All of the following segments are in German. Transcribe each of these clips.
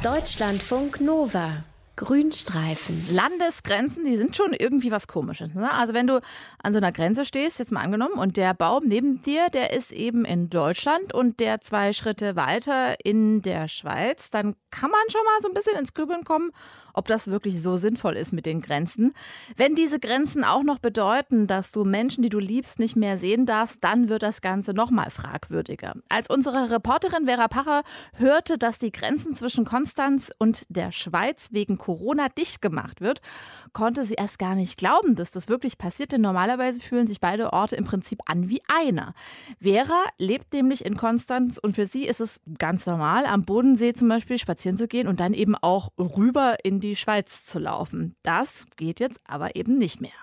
Deutschlandfunk Nova. Grünstreifen. Landesgrenzen, die sind schon irgendwie was Komisches. Ne? Also wenn du an so einer Grenze stehst, jetzt mal angenommen, und der Baum neben dir, der ist eben in Deutschland und der 2 Schritte weiter in der Schweiz, dann kann man schon mal so ein bisschen ins Grübeln kommen, ob das wirklich so sinnvoll ist mit den Grenzen. Wenn diese Grenzen auch noch bedeuten, dass du Menschen, die du liebst, nicht mehr sehen darfst, dann wird das Ganze noch mal fragwürdiger. Als unsere Reporterin Vera Pacher hörte, dass die Grenzen zwischen Konstanz und der Schweiz wegen Corona dicht gemacht wird, konnte sie erst gar nicht glauben, dass das wirklich passiert, denn normalerweise fühlen sich beide Orte im Prinzip an wie einer. Vera lebt nämlich in Konstanz und für sie ist es ganz normal, am Bodensee zum Beispiel spazieren zu gehen und dann eben auch rüber in die Schweiz zu laufen. Das geht jetzt aber eben nicht mehr.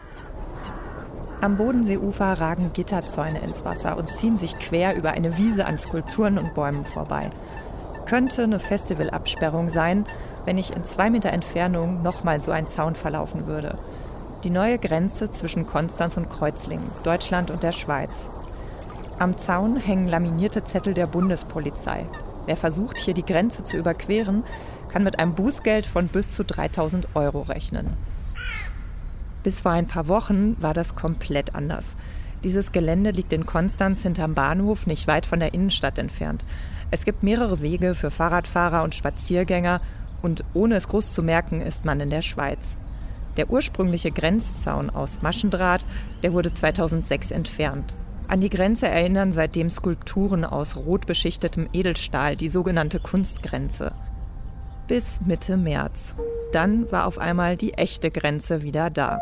Am Bodenseeufer ragen Gitterzäune ins Wasser und ziehen sich quer über eine Wiese an Skulpturen und Bäumen vorbei. Könnte eine Festivalabsperrung sein, wenn ich in 2 Meter Entfernung nochmal so ein Zaun verlaufen würde. Die neue Grenze zwischen Konstanz und Kreuzlingen, Deutschland und der Schweiz. Am Zaun hängen laminierte Zettel der Bundespolizei. Wer versucht, hier die Grenze zu überqueren, kann mit einem Bußgeld von bis zu 3.000 € rechnen. Bis vor ein paar Wochen war das komplett anders. Dieses Gelände liegt in Konstanz hinterm Bahnhof, nicht weit von der Innenstadt entfernt. Es gibt mehrere Wege für Fahrradfahrer und Spaziergänger und ohne es groß zu merken, ist man in der Schweiz. Der ursprüngliche Grenzzaun aus Maschendraht, der wurde 2006 entfernt. An die Grenze erinnern seitdem Skulpturen aus rot beschichtetem Edelstahl, die sogenannte Kunstgrenze. Bis Mitte März. Dann war auf einmal die echte Grenze wieder da.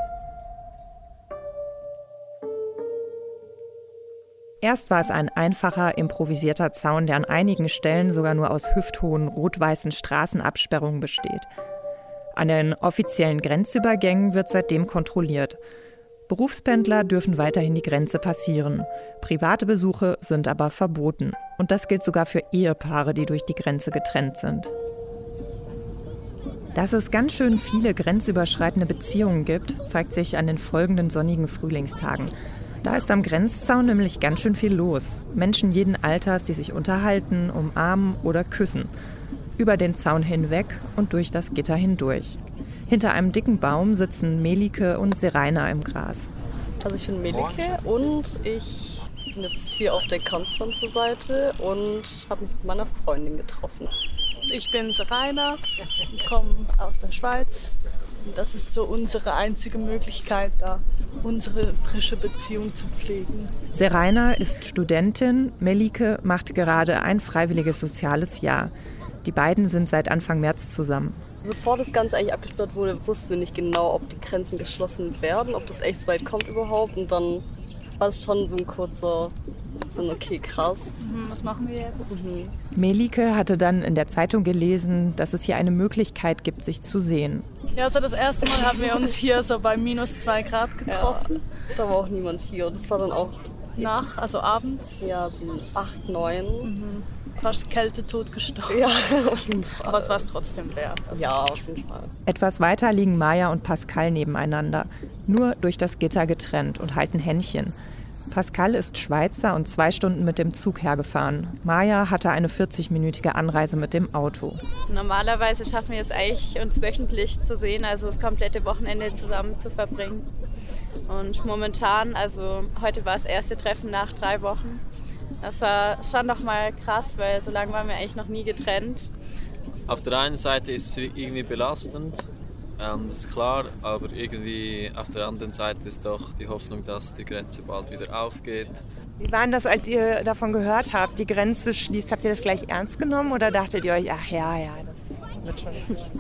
Erst war es ein einfacher, improvisierter Zaun, der an einigen Stellen sogar nur aus hüfthohen rot-weißen Straßenabsperrungen besteht. An den offiziellen Grenzübergängen wird seitdem kontrolliert. Berufspendler dürfen weiterhin die Grenze passieren. Private Besuche sind aber verboten. Und das gilt sogar für Ehepaare, die durch die Grenze getrennt sind. Dass es ganz schön viele grenzüberschreitende Beziehungen gibt, zeigt sich an den folgenden sonnigen Frühlingstagen. Da ist am Grenzzaun nämlich ganz schön viel los. Menschen jeden Alters, die sich unterhalten, umarmen oder küssen. Über den Zaun hinweg und durch das Gitter hindurch. Hinter einem dicken Baum sitzen Melike und Seraina im Gras. Also ich bin Melike und ich bin jetzt hier auf der Konstanzer Seite und habe mich mit meiner Freundin getroffen. Ich bin Seraina, ich komme aus der Schweiz. Und das ist so unsere einzige Möglichkeit, da unsere frische Beziehung zu pflegen. Seraina ist Studentin, Melike macht gerade ein freiwilliges soziales Jahr. Die beiden sind seit Anfang März zusammen. Bevor das Ganze eigentlich abgesperrt wurde, wussten wir nicht genau, ob die Grenzen geschlossen werden, ob das echt so weit kommt überhaupt. Und dann war es schon so ein kurzer, okay, krass. Was machen wir jetzt? Melike hatte dann in der Zeitung gelesen, dass es hier eine Möglichkeit gibt, sich zu sehen. Ja, also das erste Mal haben wir uns hier so bei -2 Grad getroffen. Ja, da war auch niemand hier und es war dann auch also abends. Ja, so 8, 9. Fast kältetod gestorben. Ja, auf jeden Fall. Aber es war es trotzdem wert. Ja, auf jeden Fall. Etwas weiter liegen Maja und Pascal nebeneinander, nur durch das Gitter getrennt und halten Händchen. Pascal ist Schweizer und 2 Stunden mit dem Zug hergefahren. Maja hatte eine 40-minütige Anreise mit dem Auto. Normalerweise schaffen wir es eigentlich, uns wöchentlich zu sehen, also das komplette Wochenende zusammen zu verbringen. Und momentan, also heute war das erste Treffen nach 3 Wochen. Das war schon noch mal krass, weil so lange waren wir eigentlich noch nie getrennt. Auf der einen Seite ist es irgendwie belastend, das ist klar, aber irgendwie auf der anderen Seite ist doch die Hoffnung, dass die Grenze bald wieder aufgeht. Wie war denn das, als ihr davon gehört habt, die Grenze schließt? Habt ihr das gleich ernst genommen oder dachtet ihr euch, ach ja, das wird schon?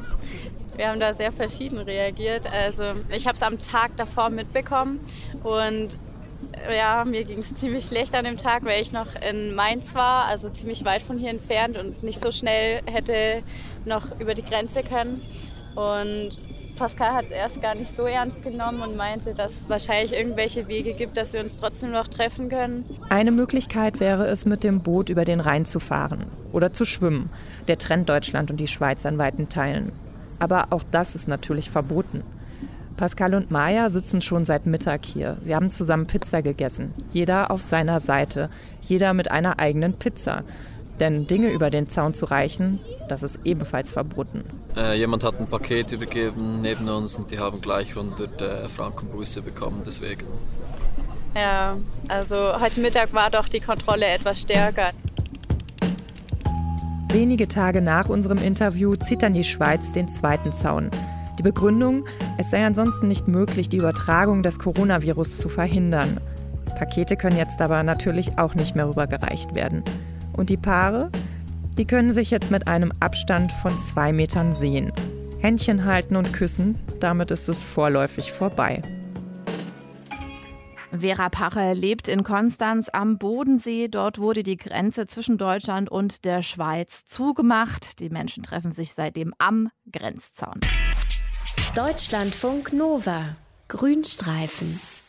Wir haben da sehr verschieden reagiert. Also ich habe es am Tag davor mitbekommen und ja, mir ging es ziemlich schlecht an dem Tag, weil ich noch in Mainz war, also ziemlich weit von hier entfernt und nicht so schnell hätte noch über die Grenze können. Und Pascal hat es erst gar nicht so ernst genommen und meinte, dass es wahrscheinlich irgendwelche Wege gibt, dass wir uns trotzdem noch treffen können. Eine Möglichkeit wäre es, mit dem Boot über den Rhein zu fahren oder zu schwimmen. Der trennt Deutschland und die Schweiz an weiten Teilen. Aber auch das ist natürlich verboten. Pascal und Maja sitzen schon seit Mittag hier. Sie haben zusammen Pizza gegessen. Jeder auf seiner Seite. Jeder mit einer eigenen Pizza. Denn Dinge über den Zaun zu reichen, das ist ebenfalls verboten. Jemand hat ein Paket übergeben neben uns und die haben gleich 100 Franken Buße bekommen deswegen. Ja, also heute Mittag war doch die Kontrolle etwas stärker. Wenige Tage nach unserem Interview zieht dann die Schweiz den zweiten Zaun. Die Begründung, es sei ansonsten nicht möglich, die Übertragung des Coronavirus zu verhindern. Pakete können jetzt aber natürlich auch nicht mehr rübergereicht werden. Und die Paare? Die können sich jetzt mit einem Abstand von 2 Metern sehen. Händchen halten und küssen, damit ist es vorläufig vorbei. Vera Pache lebt in Konstanz am Bodensee. Dort wurde die Grenze zwischen Deutschland und der Schweiz zugemacht. Die Menschen treffen sich seitdem am Grenzzaun. Deutschlandfunk Nova. Grünstreifen.